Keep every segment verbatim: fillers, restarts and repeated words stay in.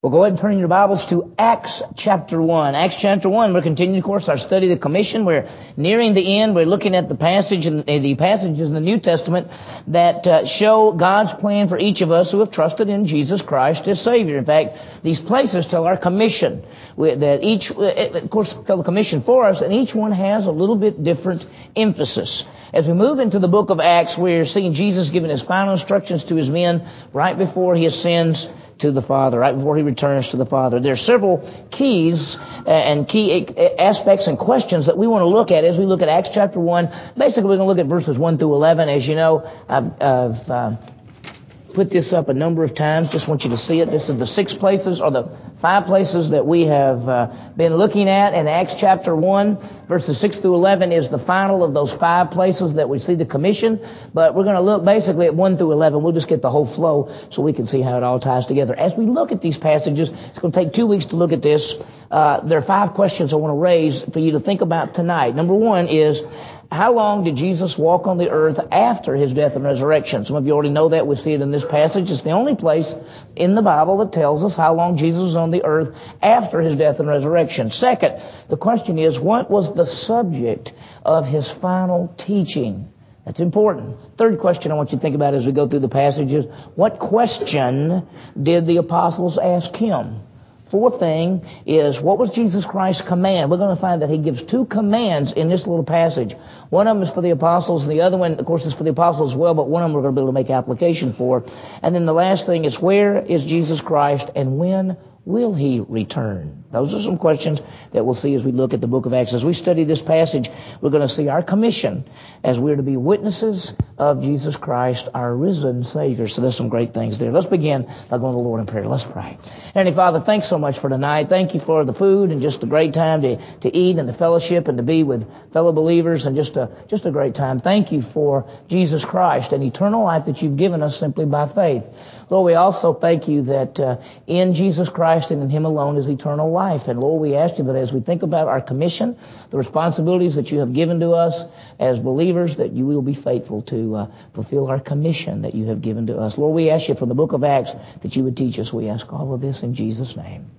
Well, go ahead and turn your Bibles to Acts chapter one. Acts chapter one, we're continuing, of course, our study of the commission. We're nearing the end. We're looking at the passage and the passages in the New Testament that uh, show God's plan for each of us who have trusted in Jesus Christ as Savior. In fact, these places tell our commission. We, that each, of course, tell the commission for us, and each one has a little bit different emphasis. As we move into the book of Acts, we're seeing Jesus giving his final instructions to his men right before he ascends to the Father, right before he returns to the Father. There are several keys and key aspects and questions that we want to look at as we look at Acts chapter one. Basically, we're going to look at verses one through eleven. As you know, I've, I've uh, put this up a number of times. Just want you to see it. This is the six places or the five places that we have uh, been looking at. And Acts chapter one, verses six through eleven is the final of those five places that we see the commission. But we're going to look basically at one through eleven. We'll just get the whole flow so we can see how it all ties together. As we look at these passages, it's going to take two weeks to look at this. Uh, there are five questions I want to raise for you to think about tonight. Number one is, how long did Jesus walk on the earth after his death and resurrection? Some of you already know that. We see it in this passage. It's the only place in the Bible that tells us how long Jesus was on the earth after his death and resurrection. Second, the question is, what was the subject of his final teaching? That's important. Third question I want you to think about as we go through the passages, what question did the apostles ask him? Fourth thing is, what was Jesus Christ's command? We're going to find that he gives two commands in this little passage. One of them is for the apostles, and the other one, of course, is for the apostles as well, but one of them we're going to be able to make application for. And then the last thing is, where is Jesus Christ and when will he return? Those are some questions that we'll see as we look at the book of Acts. As we study this passage, we're going to see our commission as we're to be witnesses of Jesus Christ, our risen Savior. So there's some great things there. Let's begin by going to the Lord in prayer. Let's pray. Heavenly Father, thanks so much for tonight. Thank you for the food and just a great time to, to eat and the fellowship and to be with fellow believers and just a, just a great time. Thank you for Jesus Christ and eternal life that you've given us simply by faith. Lord, we also thank you that uh, in Jesus Christ and in him alone is eternal life. And Lord, we ask you that as we think about our commission, the responsibilities that you have given to us as believers, that you will be faithful to uh, fulfill our commission that you have given to us. Lord, we ask you from the book of Acts that you would teach us. We ask all of this in Jesus' name.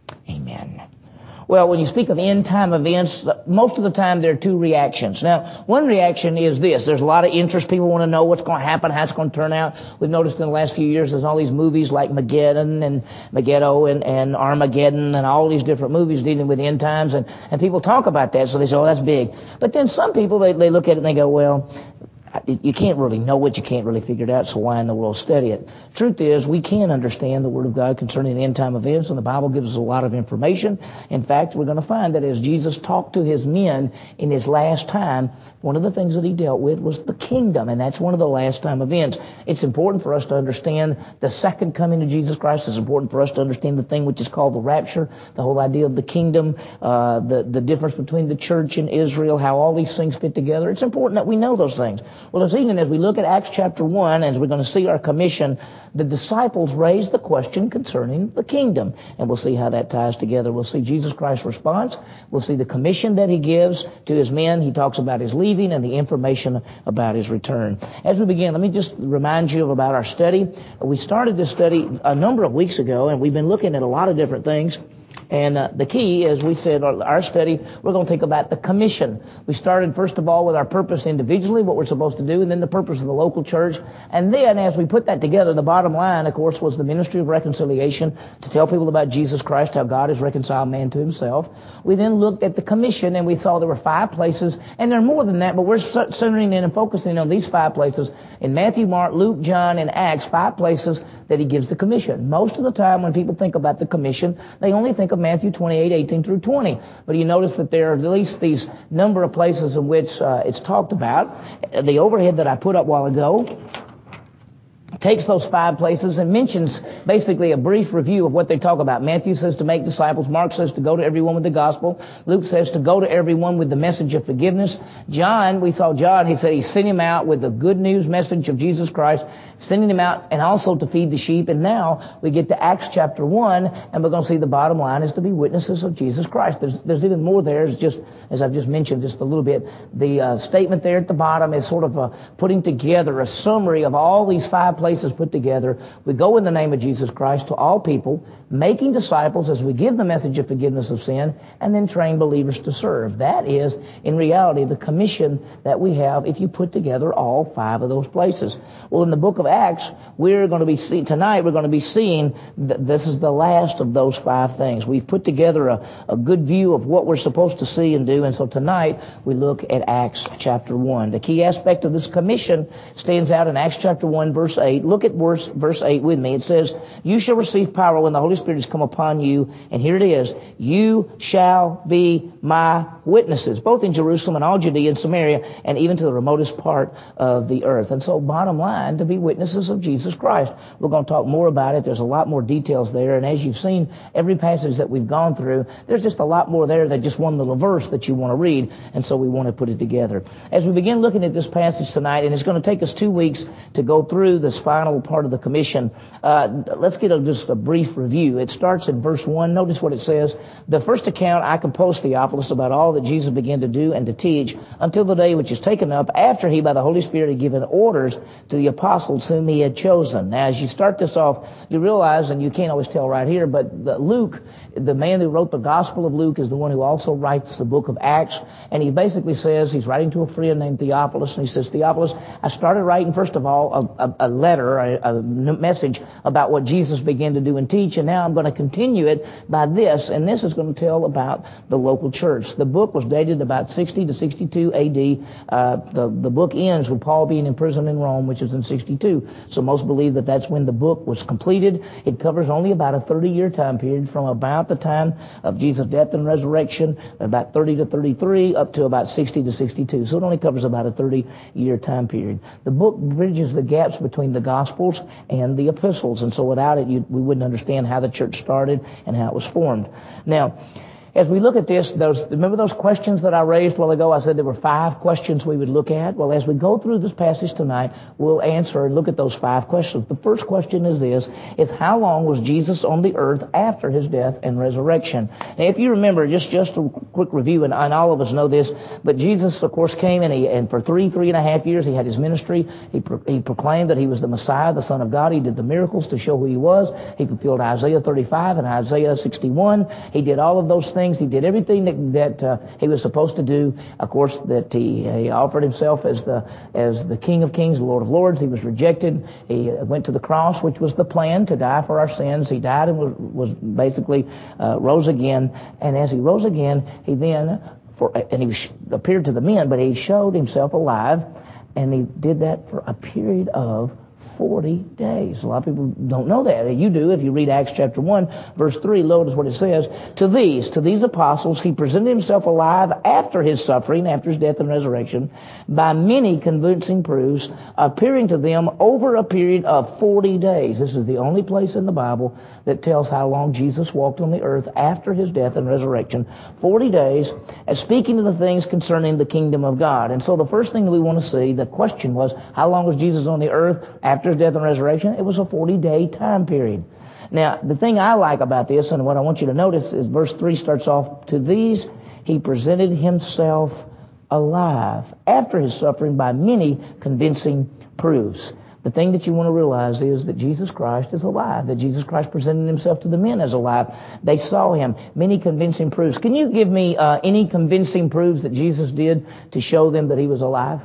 Amen. Well, when you speak of end-time events, most of the time there are two reactions. Now, one reaction is this. There's a lot of interest. People want to know what's going to happen, how it's going to turn out. We've noticed in the last few years there's all these movies like Mageddon and Megiddo and, and Armageddon and all these different movies dealing with end times. And, and people talk about that, so they say, oh, that's big. But then some people, they, they look at it and they go, well, you can't really know it, you can't really figure it out, so why in the world study it? Truth is, we can understand the Word of God concerning the end-time events, and the Bible gives us a lot of information. In fact, we're going to find that as Jesus talked to his men in his last time, one of the things that he dealt with was the kingdom, and that's one of the last-time events. It's important for us to understand the second coming of Jesus Christ. It's important for us to understand the thing which is called the rapture, the whole idea of the kingdom, uh, the, the difference between the church and Israel, how all these things fit together. It's important that we know those things. Well, this evening, as we look at Acts chapter one, as we're going to see our commission, the disciples raised the question concerning the kingdom. And we'll see how that ties together. We'll see Jesus Christ's response. We'll see the commission that he gives to his men. He talks about his leaving and the information about his return. As we begin, let me just remind you about our study. We started this study a number of weeks ago, and we've been looking at a lot of different things. And uh, the key, as we said, our, our study, we're going to think about the commission. We started, first of all, with our purpose individually, what we're supposed to do, and then the purpose of the local church. And then, as we put that together, the bottom line, of course, was the ministry of reconciliation, to tell people about Jesus Christ, how God has reconciled man to himself. We then looked at the commission, and we saw there were five places, and there are more than that, but we're centering in and focusing on these five places in Matthew, Mark, Luke, John, and Acts, five places that he gives the commission. Most of the time, when people think about the commission, they only think of Matthew twenty-eight, eighteen through twenty. But you notice that there are at least these number of places in which uh, it's talked about. The overhead that I put up a while ago takes those five places and mentions basically a brief review of what they talk about. Matthew says to make disciples. Mark says to go to everyone with the gospel. Luke says to go to everyone with the message of forgiveness. John, we saw John, he said he sent him out with the good news message of Jesus Christ, sending him out and also to feed the sheep. And now we get to Acts chapter one, and we're going to see the bottom line is to be witnesses of Jesus Christ. There's, there's even more there. It's just, as I've just mentioned just a little bit, the uh, statement there at the bottom is sort of uh, putting together a summary of all these five places places put together. We go in the name of Jesus Christ to all people, making disciples as we give the message of forgiveness of sin, and then train believers to serve. That is, in reality, the commission that we have if you put together all five of those places. Well, in the book of Acts, we're going to be see, tonight we're going to be seeing that this is the last of those five things. We've put together a, a good view of what we're supposed to see and do, and so tonight we look at Acts chapter one. The key aspect of this commission stands out in Acts chapter one, verse eight. Look at verse, verse eight with me. It says, "You shall receive power when the Holy Spirit has come upon you," and here it is, "you shall be my witnesses, both in Jerusalem and all Judea and Samaria, and even to the remotest part of the earth." And so, bottom line, to be witnesses of Jesus Christ. We're going to talk more about it. There's a lot more details there, and as you've seen, every passage that we've gone through, there's just a lot more there than just one little verse that you want to read, and so we want to put it together. As we begin looking at this passage tonight, and it's going to take us two weeks to go through this final part of the commission, uh, let's get a, just a brief review. It starts in verse one. Notice what it says. "The first account I composed, Theophilus, about all that Jesus began to do and to teach until the day which is taken up, after he by the Holy Spirit had given orders to the apostles whom he had chosen." Now, as you start this off, you realize, and you can't always tell right here, but the Luke, the man who wrote the Gospel of Luke, is the one who also writes the book of Acts, and he basically says, he's writing to a friend named Theophilus, and he says, "Theophilus, I started writing, first of all, a, a, a letter, a, a message about what Jesus began to do and teach, and now I'm going to continue it by this, and this is going to tell about the local church." The book was dated about sixty to sixty-two A D. Uh, the, the book ends with Paul being in prison in Rome, which is in sixty-two. So most believe that that's when the book was completed. It covers only about a thirty-year time period from about the time of Jesus' death and resurrection, about thirty to thirty-three, up to about sixty to sixty-two. So it only covers about a thirty-year time period. The book bridges the gaps between the Gospels and the epistles, and so without it, you, we wouldn't understand how the church started and how it was formed. Now, as we look at this, those, remember those questions that I raised a while ago? I said there were five questions we would look at. Well, as we go through this passage tonight, we'll answer and look at those five questions. The first question is this, is how long was Jesus on the earth after his death and resurrection? Now, if you remember, just, just a quick review, and, and all of us know this, but Jesus, of course, came and, he, and for three, three and a half years, he had his ministry. He, pro, he proclaimed that he was the Messiah, the Son of God. He did the miracles to show who he was. He fulfilled Isaiah thirty-five and Isaiah sixty-one. He did all of those things. He did everything that, that uh, he was supposed to do. Of course, that he, he offered himself as the as the King of Kings, the Lord of Lords. He was rejected. He went to the cross, which was the plan to die for our sins. He died and was, was basically uh, rose again. And as he rose again, he then for and he appeared to the men, but he showed himself alive, and he did that for a period of forty days. A lot of people don't know that. You do if you read Acts chapter one, verse three. Notice what it says. To these, to these apostles, he presented himself alive after his suffering, after his death and resurrection, by many convincing proofs, appearing to them over a period of forty days. This is the only place in the Bible that tells how long Jesus walked on the earth after his death and resurrection. forty days, as speaking to the things concerning the kingdom of God. And so the first thing that we want to see, the question was, how long was Jesus on the earth after his death and resurrection? It was a forty-day time period. Now, the thing I like about this, and what I want you to notice, is verse three starts off, to these he presented himself alive after his suffering by many convincing proofs. The thing that you want to realize is that Jesus Christ is alive, that Jesus Christ presented himself to the men as alive. They saw him. Many convincing proofs. Can you give me uh, any convincing proofs that Jesus did to show them that he was alive?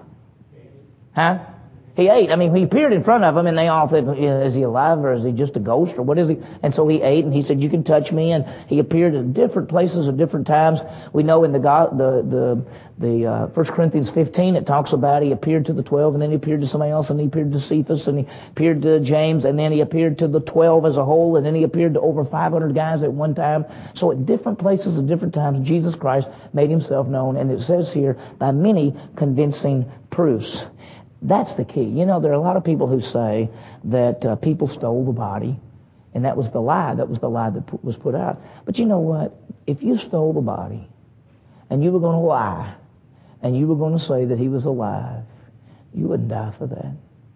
Huh? He ate. I mean, he appeared in front of them, and they all said, is he alive, or is he just a ghost, or what is he? And so he ate, and he said, you can touch me, and he appeared at different places at different times. We know in the God, the the the uh, First Corinthians fifteen, it talks about he appeared to the twelve, and then he appeared to somebody else, and he appeared to Cephas, and he appeared to James, and then he appeared to the twelve as a whole, and then he appeared to over five hundred guys at one time. So at different places at different times, Jesus Christ made himself known, and it says here, by many convincing proofs. That's the key. You know, there are a lot of people who say that uh, people stole the body, and that was the lie. That was the lie that p- was put out. But you know what? If you stole the body, and you were going to lie, and you were going to say that he was alive, you wouldn't die for that.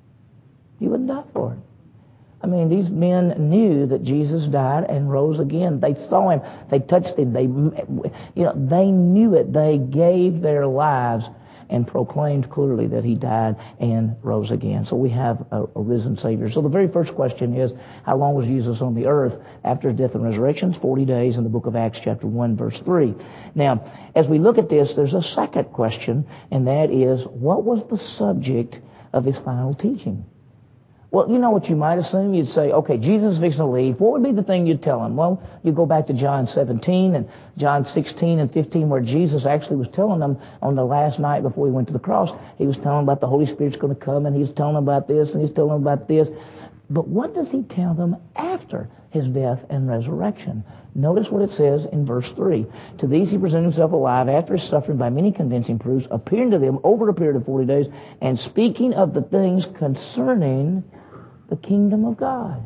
You wouldn't die for it. I mean, these men knew that Jesus died and rose again. They saw him. They touched him. They, you know, they knew it. They gave their lives. and proclaimed clearly that he died and rose again. So we have a, a risen Savior. So the very first question is, how long was Jesus on the earth after his death and resurrection? forty days in the book of Acts chapter one verse three. Now, as we look at this, there's a second question, and that is, what was the subject of his final teaching? Well, you know what you might assume? You'd say, okay, Jesus is fixing to leave. What would be the thing you'd tell him? Well, you go back to John seventeen and John sixteen and fifteen, where Jesus actually was telling them on the last night before he went to the cross, he was telling them about the Holy Spirit's going to come, and he's telling them about this, and he's telling them about this. But what does he tell them after his death and resurrection? Notice what it says in verse three. To these he presented himself alive after his suffering by many convincing proofs, appearing to them over a period of forty days, and speaking of the things concerning the kingdom of God.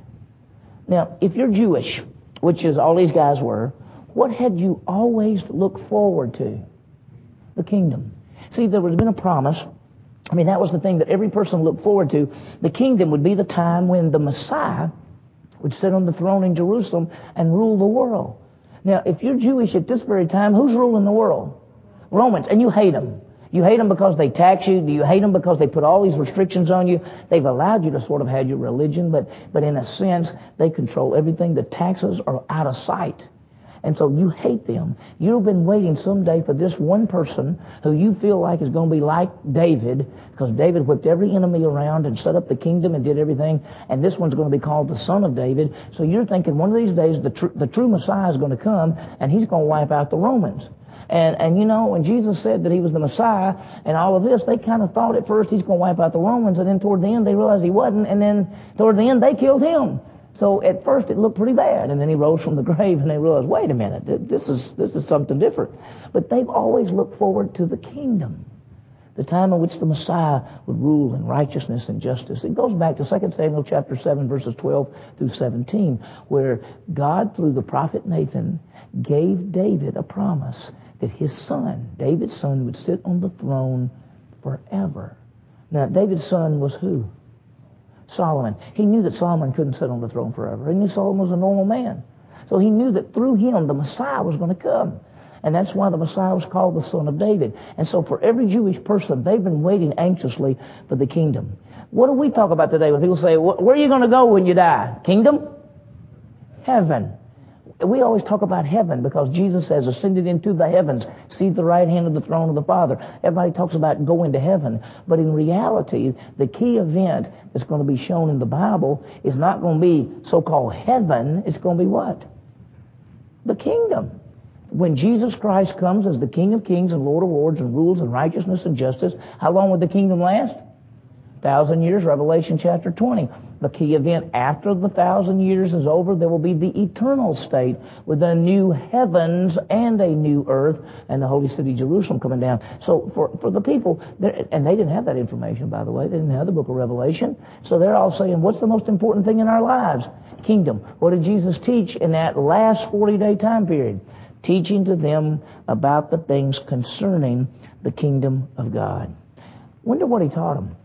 Now, if you're Jewish, which is all these guys were, what had you always looked forward to? The kingdom. See, there would have been a promise. I mean, that was the thing that every person looked forward to. The kingdom would be the time when the Messiah would sit on the throne in Jerusalem and rule the world. Now, if you're Jewish at this very time, who's ruling the world? Romans, and you hate them. You hate them because they tax you. Do you hate them because they put all these restrictions on you? They've allowed you to sort of have your religion, but, but in a sense, they control everything. The taxes are out of sight. And so you hate them. You've been waiting someday for this one person who you feel like is going to be like David, because David whipped every enemy around and set up the kingdom and did everything, and this one's going to be called the Son of David. So you're thinking one of these days the, tr- the true Messiah is going to come, and he's going to wipe out the Romans. And, and you know, when Jesus said that he was the Messiah and all of this, they kind of thought at first he's going to wipe out the Romans, and then toward the end they realized he wasn't, and then toward the end they killed him. So at first it looked pretty bad, and then he rose from the grave, and they realized, wait a minute, this is this is something different. But they've always looked forward to the kingdom, the time in which the Messiah would rule in righteousness and justice. It goes back to Second Samuel chapter seven, verses twelve through seventeen, where God, through the prophet Nathan, gave David a promise that his son, David's son, would sit on the throne forever. Now, David's son was who? Solomon. He knew that Solomon couldn't sit on the throne forever. He knew Solomon was a normal man. So he knew that through him the Messiah was going to come. And that's why the Messiah was called the Son of David. And so for every Jewish person, they've been waiting anxiously for the kingdom. What do we talk about today when people say, where are you going to go when you die? Kingdom? Heaven. We always talk about heaven because Jesus has ascended into the heavens, seated at the right hand of the throne of the Father. Everybody talks about going to heaven. But in reality, the key event that's going to be shown in the Bible is not going to be so-called heaven. It's going to be what? The kingdom. When Jesus Christ comes as the King of Kings and Lord of Lords and rules in righteousness and justice, how long will the kingdom last? Thousand years, Revelation chapter twenty. The key event after the thousand years is over, there will be the eternal state with a new heavens and a new earth and the holy city Jerusalem coming down. So for, for the people, and they didn't have that information, by the way. They didn't have the book of Revelation. So they're all saying, what's the most important thing in our lives? Kingdom. What did Jesus teach in that last forty-day time period? Teaching to them about the things concerning the kingdom of God. Wonder what he taught them.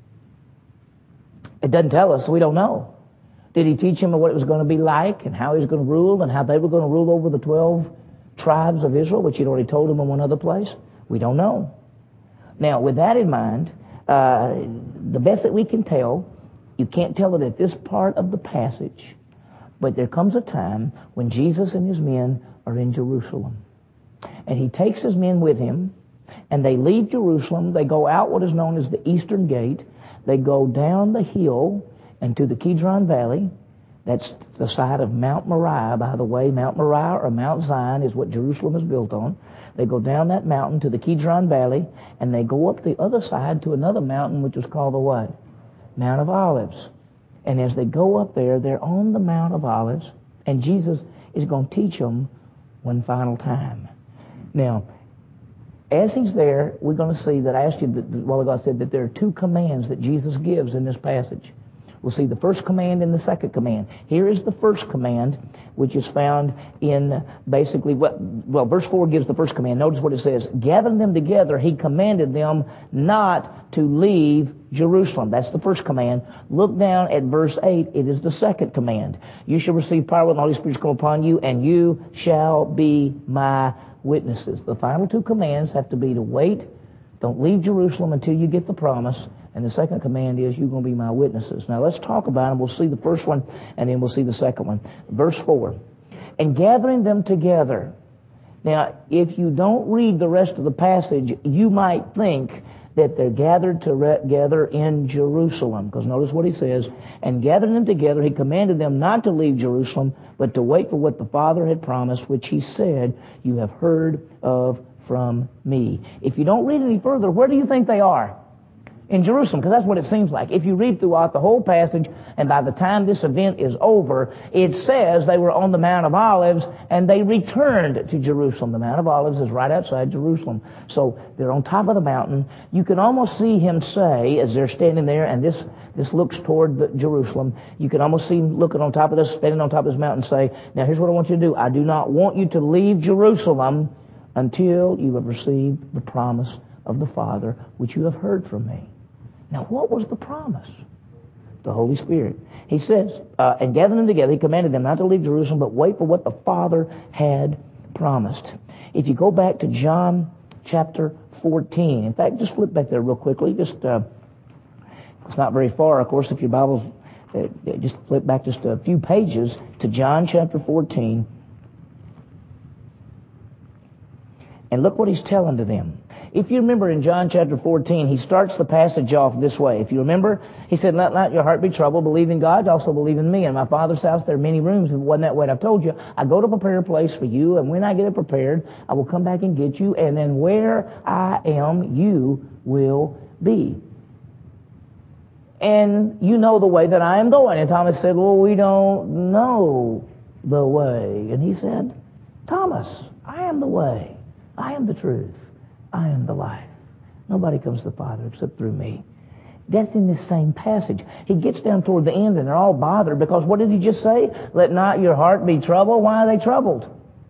It doesn't tell us, so we don't know. Did he teach them what it was going to be like and how he was going to rule and how they were going to rule over the twelve tribes of Israel, which he'd already told them in one other place? We don't know. Now, with that in mind, uh, the best that we can tell, you can't tell it at this part of the passage, but there comes a time when Jesus and his men are in Jerusalem. And he takes his men with him, and they leave Jerusalem. They go out what is known as the Eastern Gate. They go down the hill and to the Kidron Valley. That's the side of Mount Moriah, by the way. Mount Moriah or Mount Zion is what Jerusalem is built on. They go down that mountain to the Kidron Valley, and they go up the other side to another mountain, which is called the what? Mount of Olives. And as they go up there, they're on the Mount of Olives, and Jesus is going to teach them one final time. Now, as he's there, we're going to see that I asked you that a while ago, I said that there are two commands that Jesus gives in this passage. We'll see the first command and the second command. Here is the first command, which is found in basically, what, well, verse four gives the first command. Notice what it says. Gathering them together, he commanded them not to leave Jerusalem. That's the first command. Look down at verse eight. It is the second command. You shall receive power when the Holy Spirit comes upon you, and you shall be my witnesses. The final two commands have to be to wait, Don't leave Jerusalem until you get the promise. And the second command is, you're going to be my witnesses. Now let's talk about them. We'll see the first one, and then we'll see the second one. Verse four. And gathering them together. Now, if you don't read the rest of the passage, you might think that they're gathered together in Jerusalem. Because notice what he says. And gathering them together, he commanded them not to leave Jerusalem, but to wait for what the Father had promised, which he said, you have heard of from me. If you don't read any further, where do you think they are? In Jerusalem, because that's what it seems like. If you read throughout the whole passage, and by the time this event is over, it says they were on the Mount of Olives, and they returned to Jerusalem. The Mount of Olives is right outside Jerusalem. So they're on top of the mountain. You can almost see him say, as they're standing there, and this, this looks toward the Jerusalem, you can almost see him looking on top of this, standing on top of this mountain, say, now here's what I want you to do. I do not want you to leave Jerusalem until you have received the promise of the Father, which you have heard from me. Now, what was the promise? The Holy Spirit. He says, uh, and gathering them together, he commanded them not to leave Jerusalem, but wait for what the Father had promised. If you go back to John chapter fourteen, in fact, just flip back there real quickly. Just uh, it's not very far, of course, if your Bible's, uh, just flip back just a few pages to John chapter fourteen. And look what he's telling to them. If you remember in John chapter fourteen, he starts the passage off this way. If you remember, he said, let not your heart be troubled. Believe in God, also believe in me. In my Father's house there are many rooms. If it wasn't that way, I've told you, I go to prepare a place for you, and when I get it prepared, I will come back and get you, and then where I am, you will be. And you know the way that I am going. And Thomas said, well, we don't know the way. And he said, Thomas, I am the way. I am the truth. I am the life. Nobody comes to the Father except through me. That's in this same passage. He gets down toward the end and they're all bothered because what did he just say? Let not your heart be troubled. Why are they troubled?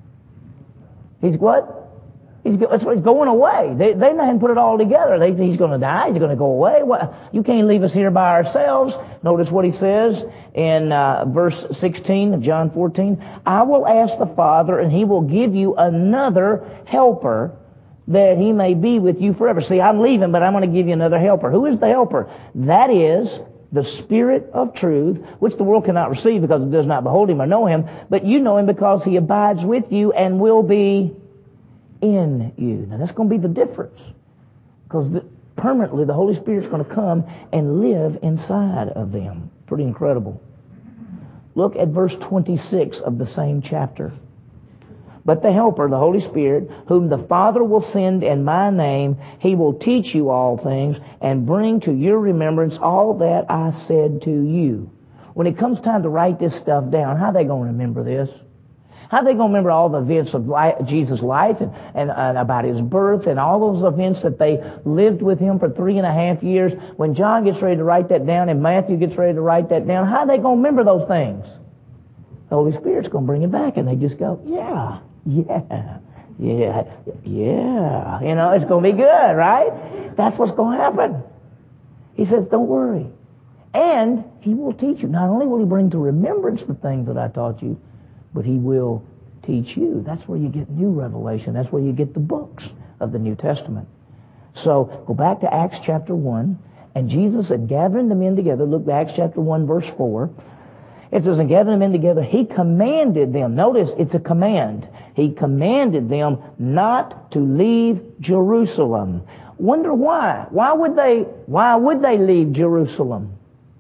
He's what? He's, he's going away. They, they hadn't put it all together. They, he's going to die. He's going to go away. What? You can't leave us here by ourselves. Notice what he says in uh, verse sixteen of John fourteen. I will ask the Father, and he will give you another helper, that he may be with you forever. See, I'm leaving, but I'm going to give you another helper. Who is the helper? That is the Spirit of truth, which the world cannot receive because it does not behold him or know him. But you know him because he abides with you and will be in you. Now that's going to be the difference, because the, permanently the Holy Spirit's going to come and live inside of them. Pretty incredible. Look at verse twenty-six of the same chapter. But the Helper, the Holy Spirit, whom the Father will send in my name, he will teach you all things and bring to your remembrance all that I said to you. When it comes time to write this stuff down, how are they going to remember this? How are they going to remember all the events of life, Jesus' life and, and, and about his birth and all those events that they lived with him for three and a half years? When John gets ready to write that down and Matthew gets ready to write that down, how are they going to remember those things? The Holy Spirit's going to bring it back, and they just go, yeah, yeah, yeah, yeah. You know, it's going to be good, right? That's what's going to happen. He says, don't worry. And he will teach you. Not only will he bring to remembrance the things that I taught you, but he will teach you. That's where you get new revelation. That's where you get the books of the New Testament. So go back to Acts chapter one. And Jesus, in gathering the men together, look at Acts chapter one, verse four. It says, in gathering the men together, he commanded them. Notice, it's a command. He commanded them not to leave Jerusalem. Wonder why? Why would they, why would they leave Jerusalem?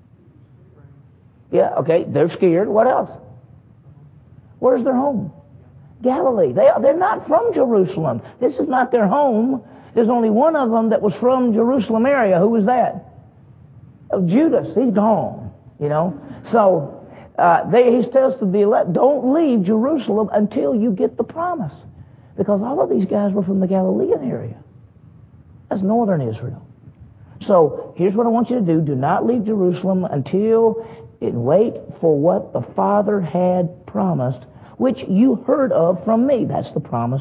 Yeah, okay, they're scared. What else? Where's their home? Galilee. They, they're not from Jerusalem. This is not their home. There's only one of them that was from Jerusalem area. Who was that? Oh, Judas. He's gone, you know. So uh, they, he tells to the elect, don't leave Jerusalem until you get the promise. Because all of these guys were from the Galilean area. That's northern Israel. So here's what I want you to do. Do not leave Jerusalem until and wait for what the Father had promised, which you heard of from me. That's the promise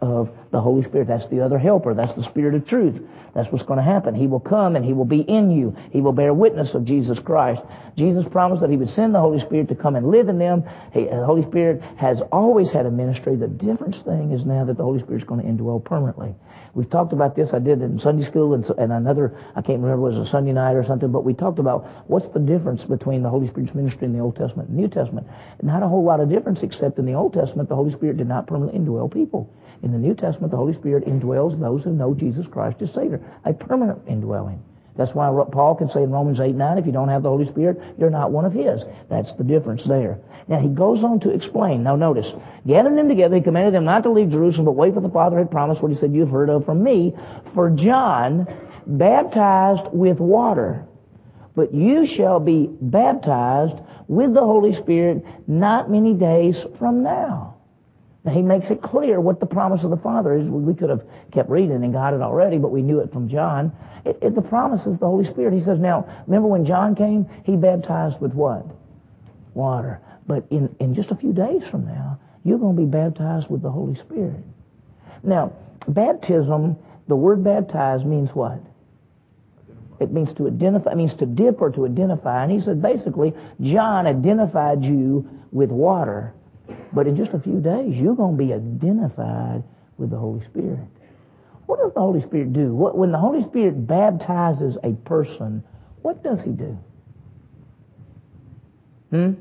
of the Holy Spirit. That's the other helper. That's the Spirit of truth. That's what's going to happen. He will come and He will be in you. He will bear witness of Jesus Christ. Jesus promised that He would send the Holy Spirit to come and live in them. He, the Holy Spirit has always had a ministry. The difference thing is now that the Holy Spirit is going to indwell permanently. We've talked about this. I did it in Sunday school and, and another, I can't remember, it was a Sunday night or something, but we talked about what's the difference between the Holy Spirit's ministry in the Old Testament and New Testament. Not a whole lot of difference, except in the Old Testament, the Holy Spirit did not permanently indwell people. In the New Testament, the Holy Spirit indwells those who know Jesus Christ as Savior. A permanent indwelling. That's why Paul can say in Romans eight nine, if you don't have the Holy Spirit, you're not one of His. That's the difference there. Now, he goes on to explain. Now, notice, gathering them together, he commanded them not to leave Jerusalem, but wait for the Father had promised what He said, you've heard of from me. For John baptized with water, but you shall be baptized with the Holy Spirit not many days from now. Now, he makes it clear what the promise of the Father is. We could have kept reading and got it already, but we knew it from John. It, it, the promise is the Holy Spirit. He says, now, remember when John came, he baptized with what? Water. But in, in just a few days from now, you're going to be baptized with the Holy Spirit. Now, baptism, the word baptize means what? It means to identify, it means to dip or to identify. And he said, basically, John identified you with water. But in just a few days, you're going to be identified with the Holy Spirit. What does the Holy Spirit do? What, when the Holy Spirit baptizes a person, what does He do? Hmm?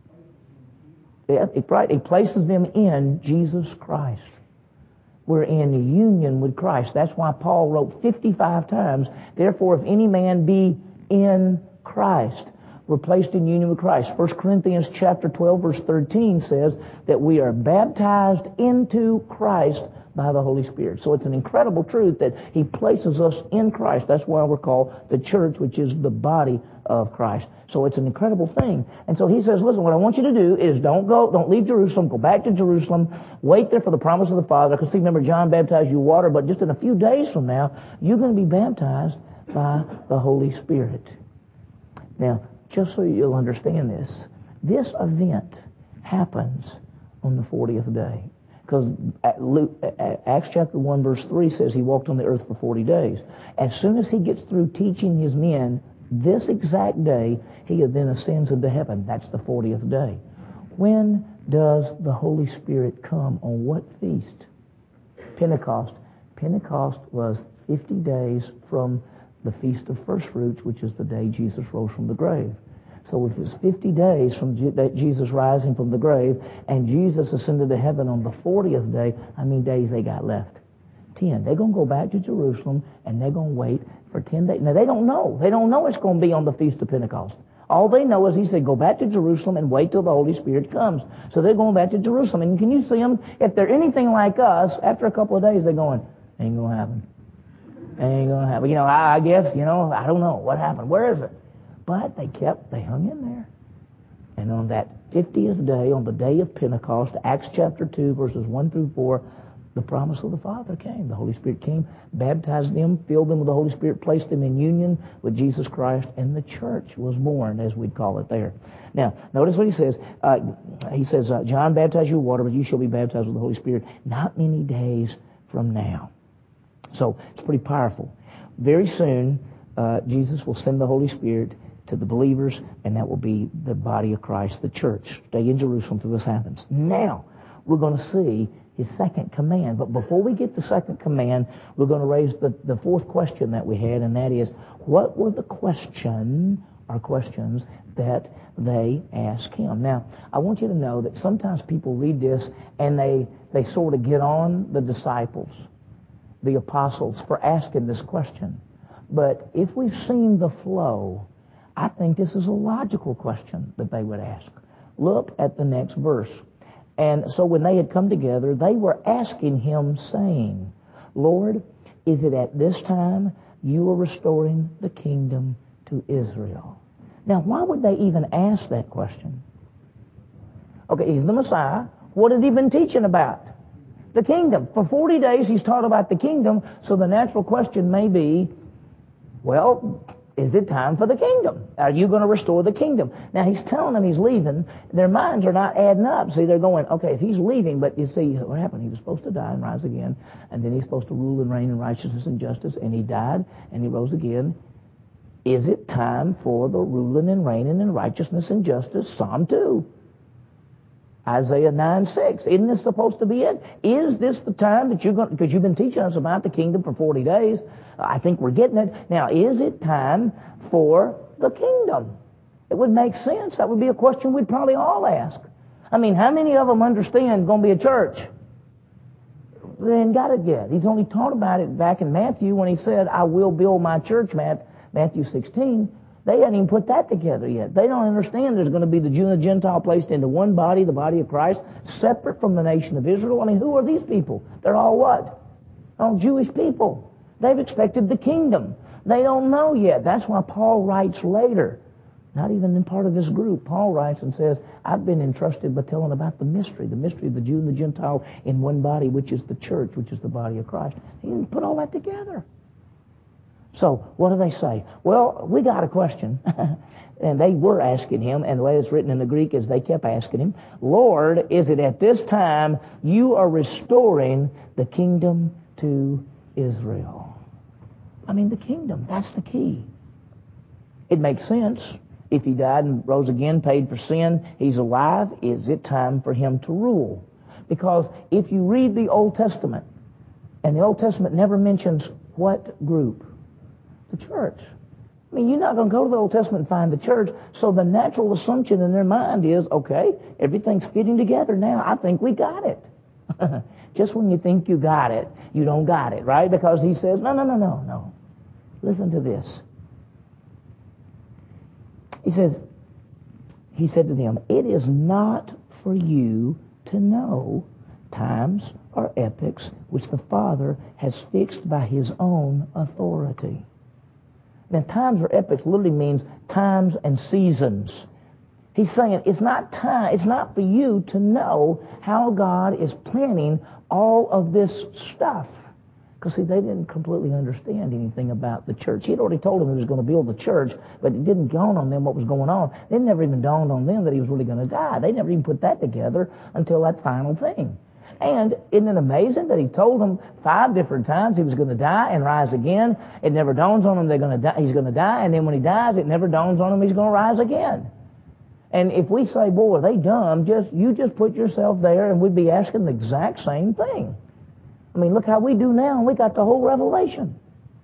Yeah, it, right, He places them in Jesus Christ. We're in union with Christ. That's why Paul wrote fifty-five times, therefore, if any man be in Christ, we're placed in union with Christ. First Corinthians chapter twelve, verse thirteen says that we are baptized into Christ by the Holy Spirit. So it's an incredible truth that He places us in Christ. That's why we're called the church, which is the body of Christ. So it's an incredible thing. And so he says, listen, what I want you to do is don't go, don't leave Jerusalem, go back to Jerusalem, wait there for the promise of the Father. Because see, remember, John baptized you with water, but just in a few days from now, you're going to be baptized by the Holy Spirit. Now, just so you'll understand this, this event happens on the fortieth day. Because Acts chapter one verse three says He walked on the earth for forty days. As soon as He gets through teaching His men this exact day, He then ascends into heaven. That's the fortieth day. When does the Holy Spirit come? On what feast? Pentecost. Pentecost was fifty days from the Feast of First Fruits, which is the day Jesus rose from the grave. So if it's fifty days from Jesus rising from the grave and Jesus ascended to heaven on the fortieth day, how many days they got left? ten. They're going to go back to Jerusalem and they're going to wait for ten days. Now, they don't know. They don't know it's going to be on the Feast of Pentecost. All they know is He said, go back to Jerusalem and wait till the Holy Spirit comes. So they're going back to Jerusalem. And can you see them? If they're anything like us, after a couple of days, they're going, ain't going to happen. Ain't going to happen. You know, I, I guess, you know, I don't know. What happened? Where is it? But they kept, they hung in there. And on that fiftieth day, on the day of Pentecost, Acts chapter two, verses one through four, the promise of the Father came. The Holy Spirit came, baptized them, filled them with the Holy Spirit, placed them in union with Jesus Christ, and the church was born, as we'd call it there. Now, notice what he says. Uh, he says, uh, John baptized you with water, but you shall be baptized with the Holy Spirit not many days from now. So, it's pretty powerful. Very soon, uh, Jesus will send the Holy Spirit to the believers, and that will be the body of Christ, the church. Stay in Jerusalem till this happens. Now, we're going to see His second command. But before we get the second command, we're going to raise the, the fourth question that we had, and that is, what were the question or questions that they asked Him? Now, I want you to know that sometimes people read this, and they, they sort of get on the disciples, the apostles, for asking this question. But if we've seen the flow, I think this is a logical question that they would ask. Look at the next verse. And so when they had come together, they were asking Him, saying, Lord, is it at this time you are restoring the kingdom to Israel? Now, why would they even ask that question? Okay, He's the Messiah. What had He been teaching about? The kingdom. For forty days He's taught about the kingdom, so the natural question may be, well, is it time for the kingdom? Are you going to restore the kingdom? Now, he's telling them he's leaving. Their minds are not adding up. See, they're going, okay, if he's leaving, but you see, what happened? He was supposed to die and rise again, and then he's supposed to rule and reign in righteousness and justice, and he died, and he rose again. Is it time for the ruling and reigning in righteousness and justice? Psalm two. Isaiah nine six. Isn't this supposed to be it? Is this the time that you're going, because you've been teaching us about the kingdom for forty days. I think we're getting it. Now, is it time for the kingdom? It would make sense. That would be a question we'd probably all ask. I mean, how many of them understand going to be a church? They ain't got it yet. He's only taught about it back in Matthew when he said, I will build my church, Matthew sixteen. They hadn't even put that together yet. They don't understand there's going to be the Jew and the Gentile placed into one body, the body of Christ, separate from the nation of Israel. I mean, who are these people? They're all what? All Jewish people. They've expected the kingdom. They don't know yet. That's why Paul writes later, not even in part of this group. Paul writes and says, I've been entrusted by telling about the mystery, the mystery of the Jew and the Gentile in one body, which is the church, which is the body of Christ. He didn't put all that together. So what do they say? Well, we got a question. And they were asking him, and the way it's written in the Greek is they kept asking him, Lord, is it at this time you are restoring the kingdom to Israel? I mean, the kingdom, that's the key. It makes sense. If he died and rose again, paid for sin, he's alive, is it time for him to rule? Because if you read the Old Testament, and the Old Testament never mentions what group? The church. I mean, you're not going to go to the Old Testament and find the church, so the natural assumption in their mind is, okay, everything's fitting together now. I think we got it. Just when you think you got it, you don't got it, right? Because he says, no, no, no, no, no. Listen to this. He says, he said to them, it is not for you to know times or epochs which the Father has fixed by his own authority. Now, times or epochs literally means times and seasons. He's saying it's not time, it's not for you to know how God is planning all of this stuff. Because, see, they didn't completely understand anything about the church. He had already told them he was going to build the church, but it didn't dawn on them what was going on. It never even dawned on them that he was really going to die. They never even put that together until that final thing. And isn't it amazing that he told them five different times he was going to die and rise again? It never dawns on him they're going to die, he's going to die, and then when he dies, it never dawns on him he's going to rise again. And if we say, boy, are they dumb, just you just put yourself there and we'd be asking the exact same thing. I mean, look how we do now, and we got the whole revelation.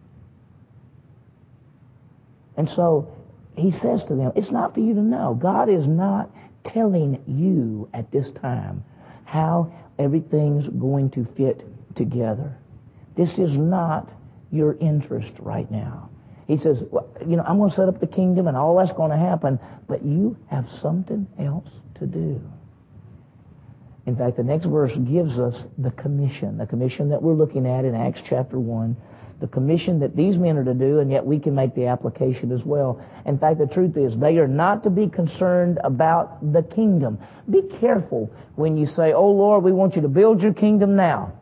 And so he says to them, it's not for you to know. God is not telling you at this time how everything's going to fit together. This is not your interest right now. He says, well, you know, I'm going to set up the kingdom and all that's going to happen, but you have something else to do. In fact, the next verse gives us the commission, the commission that we're looking at in Acts chapter one, the commission that these men are to do, and yet we can make the application as well. In fact, the truth is they are not to be concerned about the kingdom. Be careful when you say, oh, Lord, we want you to build your kingdom now.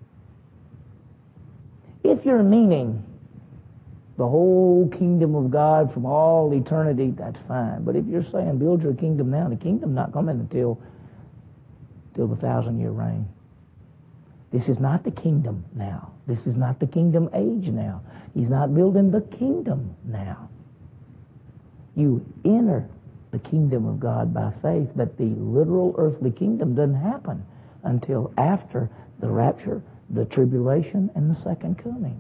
If you're meaning the whole kingdom of God from all eternity, that's fine. But if you're saying build your kingdom now, the kingdom not coming until till the thousand-year reign. This is not the kingdom now. This is not the kingdom age now. He's not building the kingdom now. You enter the kingdom of God by faith, but the literal earthly kingdom doesn't happen until after the rapture, the tribulation, and the second coming.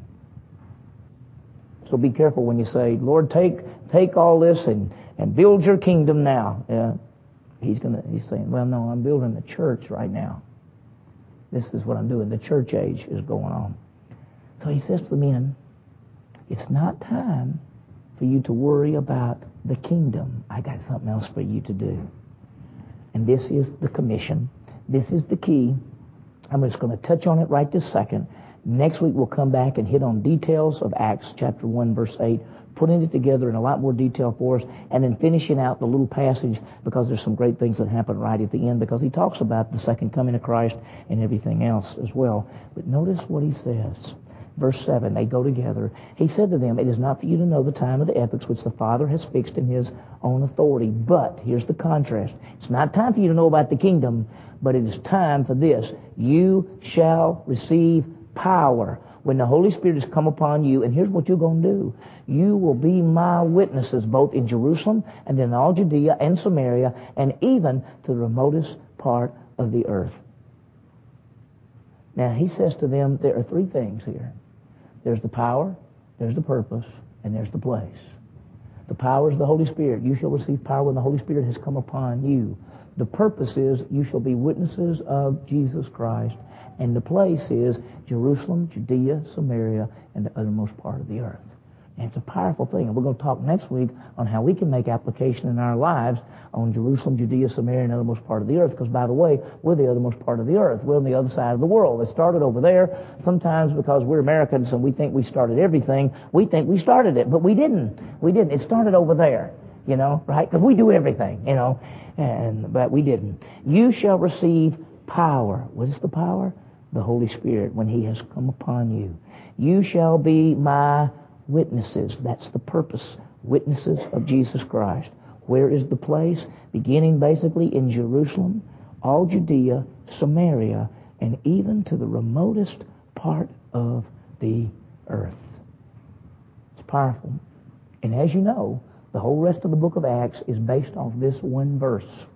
So be careful when you say, Lord, take take all this and, and build your kingdom now. Yeah. He's gonna. He's saying, well, no, I'm building the church right now. This is what I'm doing. The church age is going on. So he says to the men, it's not time for you to worry about the kingdom. I got something else for you to do. And this is the commission. This is the key. I'm just going to touch on it right this second. Next week we'll come back and hit on details of Acts chapter one, verse eight, putting it together in a lot more detail for us, and then finishing out the little passage because there's some great things that happen right at the end because he talks about the second coming of Christ and everything else as well. But notice what he says. Verse seven, they go together. He said to them, it is not for you to know the time of the epochs which the Father has fixed in his own authority. But, here's the contrast. It's not time for you to know about the kingdom, but it is time for this. You shall receive power when the Holy Spirit has come upon you. And here's what you're going to do. You will be my witnesses both in Jerusalem and in all Judea and Samaria and even to the remotest part of the earth. Now, he says to them, there are three things here. There's the power, there's the purpose, and there's the place. The power is the Holy Spirit. You shall receive power when the Holy Spirit has come upon you. The purpose is you shall be witnesses of Jesus Christ. And the place is Jerusalem, Judea, Samaria, and the uttermost part of the earth. And it's a powerful thing. And we're going to talk next week on how we can make application in our lives on Jerusalem, Judea, Samaria, and the uttermost part of the earth. Because, by the way, we're the uttermost part of the earth. We're on the other side of the world. It started over there. Sometimes because we're Americans and we think we started everything, we think we started it. But we didn't. We didn't. It started over there, you know, right? Because we do everything, you know. And but we didn't. You shall receive power. What is the power? The Holy Spirit when he has come upon you. You shall be my witnesses. That's the purpose. Witnesses of Jesus Christ. Where is the place? Beginning basically in Jerusalem, all Judea, Samaria, and even to the remotest part of the earth. It's powerful. And as you know, the whole rest of the book of Acts is based off this one verse.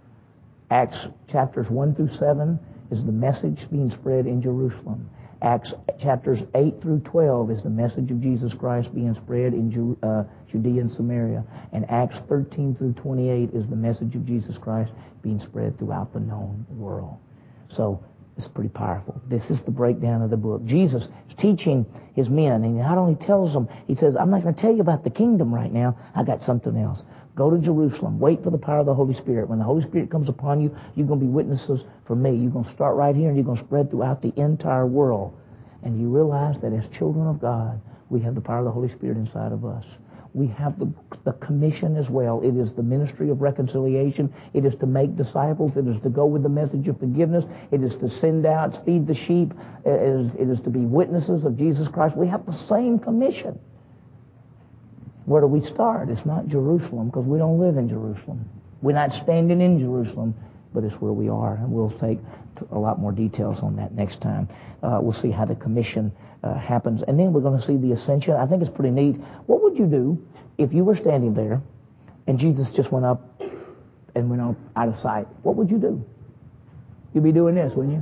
Acts chapters one through seven is the message being spread in Jerusalem. Acts chapters eight through twelve is the message of Jesus Christ being spread in Ju- uh, Judea and Samaria. And Acts thirteen through twenty-eight is the message of Jesus Christ being spread throughout the known world. So it's pretty powerful. This is the breakdown of the book. Jesus is teaching his men, and he not only tells them, he says, I'm not going to tell you about the kingdom right now. I got something else. Go to Jerusalem. Wait for the power of the Holy Spirit. When the Holy Spirit comes upon you, you're going to be witnesses for me. You're going to start right here, and you're going to spread throughout the entire world. And you realize that as children of God, we have the power of the Holy Spirit inside of us. We have the, the commission as well. It is the ministry of reconciliation. It is to make disciples. It is to go with the message of forgiveness. It is to send out, feed the sheep. It is, it is to be witnesses of Jesus Christ. We have the same commission. Where do we start? It's not Jerusalem, because we don't live in Jerusalem. We're not standing in Jerusalem, but it's where we are. And we'll take a lot more details on that next time. Uh, we'll see how the commission uh, happens. And then we're going to see the ascension. I think it's pretty neat. What would you do if you were standing there and Jesus just went up and went up out of sight? What would you do? You'd be doing this, wouldn't you?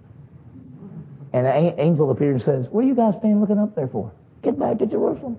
And an angel appeared and says, what are you guys standing looking up there for? Get back to Jerusalem.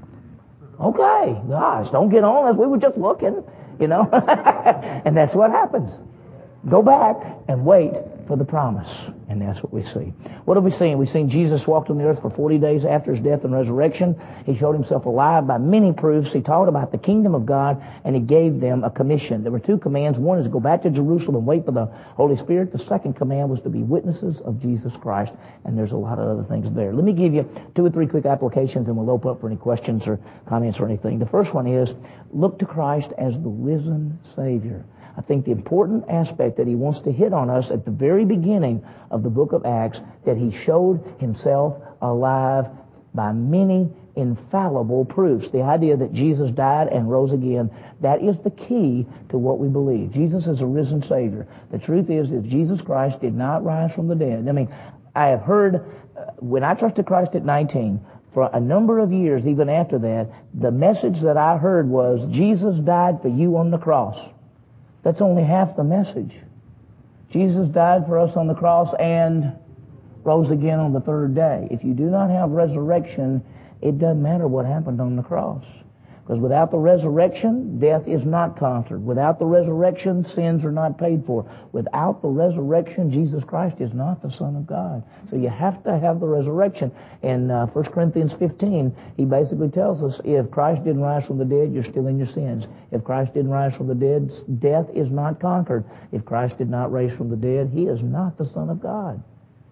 Okay, gosh, don't get on us. We were just looking, you know. And that's what happens. Go back and wait for the promise. And that's what we see. What have we seen? We've seen Jesus walked on the earth for forty days after his death and resurrection. He showed himself alive by many proofs. He taught about the kingdom of God, and he gave them a commission. There were two commands. One is to go back to Jerusalem and wait for the Holy Spirit. The second command was to be witnesses of Jesus Christ. And there's a lot of other things there. Let me give you two or three quick applications, and we'll open up for any questions or comments or anything. The first one is, look to Christ as the risen Savior. I think the important aspect that he wants to hit on us at the very beginning of the book of Acts, that he showed himself alive by many infallible proofs. The idea that Jesus died and rose again, that is the key to what we believe. Jesus is a risen Savior. The truth is that Jesus Christ did not rise from the dead. I mean, I have heard, uh, when I trusted Christ at nineteen, for a number of years, even after that, the message that I heard was, Jesus died for you on the cross. That's only half the message. Jesus died for us on the cross and rose again on the third day. If you do not have resurrection, it doesn't matter what happened on the cross. Because without the resurrection, death is not conquered. Without the resurrection, sins are not paid for. Without the resurrection, Jesus Christ is not the Son of God. So you have to have the resurrection. In uh, First Corinthians fifteen, he basically tells us, if Christ didn't rise from the dead, you're still in your sins. If Christ didn't rise from the dead, death is not conquered. If Christ did not rise from the dead, he is not the Son of God.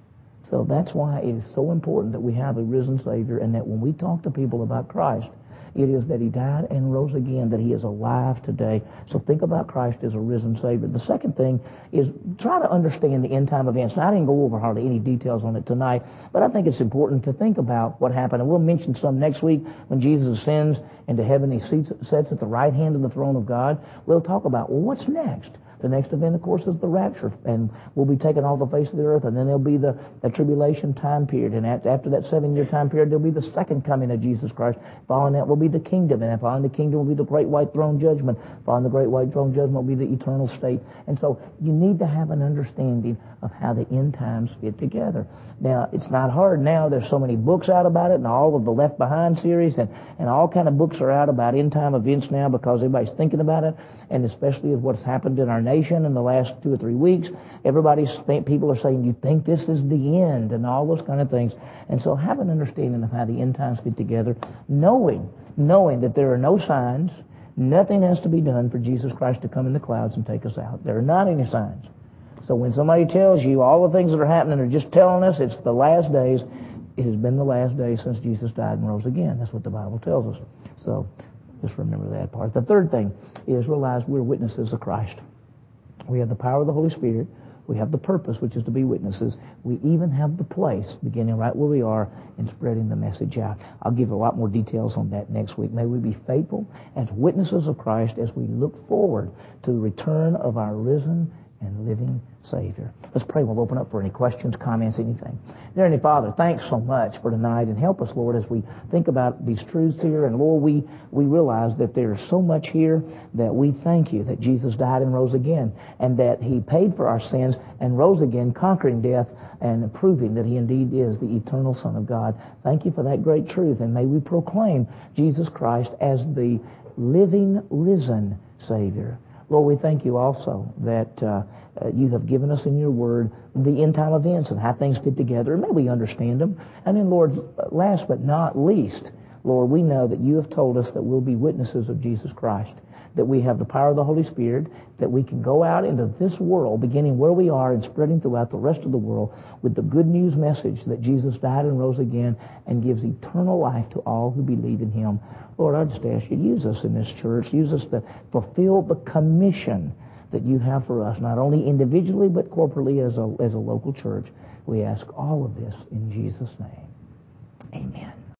So that's why it is so important that we have a risen Savior, and that when we talk to people about Christ, It is that he died and rose again, that he is alive today. So think about Christ as a risen Savior. The second thing is try to understand the end time events. Now, I didn't go over hardly any details on it tonight, but I think it's important to think about what happened. And we'll mention some next week when Jesus ascends into heaven. He seats, sits at the right hand of the throne of God. We'll talk about, well, what's next? The next event, of course, is the rapture, and we'll be taken off the face of the earth, and then there'll be the, the tribulation time period, and at, after that seven-year time period, there'll be the second coming of Jesus Christ. Following that will be the kingdom, and following the kingdom will be the great white throne judgment. Following the great white throne judgment will be the eternal state. And so you need to have an understanding of how the end times fit together. Now, it's not hard now. There's so many books out about it, and all of the Left Behind series, and, and all kind of books are out about end time events now because everybody's thinking about it, and especially with what's happened in our nation in the last two or three weeks. Everybody's think, people are saying, you think this is the end, and all those kind of things. And so have an understanding of how the end times fit together, knowing, knowing that there are no signs, nothing has to be done for Jesus Christ to come in the clouds and take us out. There are not any signs. So when somebody tells you all the things that are happening are just telling us it's the last days, it has been the last days since Jesus died and rose again. That's what the Bible tells us. So just remember that part. The third thing is realize we're witnesses of Christ. We have the power of the Holy Spirit. We have the purpose, which is to be witnesses. We even have the place, beginning right where we are, in spreading the message out. I'll give a lot more details on that next week. May we be faithful as witnesses of Christ as we look forward to the return of our risen and living Savior. Let's pray. We'll open up for any questions, comments, anything. Dear Heavenly Father, thanks so much for tonight, and help us, Lord, as we think about these truths here. And Lord, we, we realize that there's so much here that we thank you that Jesus died and rose again, and that he paid for our sins and rose again, conquering death and proving that he indeed is the eternal Son of God. Thank you for that great truth, and may we proclaim Jesus Christ as the living, risen Savior. Lord, we thank you also that uh, uh, you have given us in your word the end time events and how things fit together. And may we understand them. And then, Lord, last but not least, Lord, we know that you have told us that we'll be witnesses of Jesus Christ, that we have the power of the Holy Spirit, that we can go out into this world, beginning where we are and spreading throughout the rest of the world with the good news message that Jesus died and rose again and gives eternal life to all who believe in him. Lord, I just ask you to use us in this church. Use us to fulfill the commission that you have for us, not only individually but corporately as a, as a local church. We ask all of this in Jesus' name. Amen.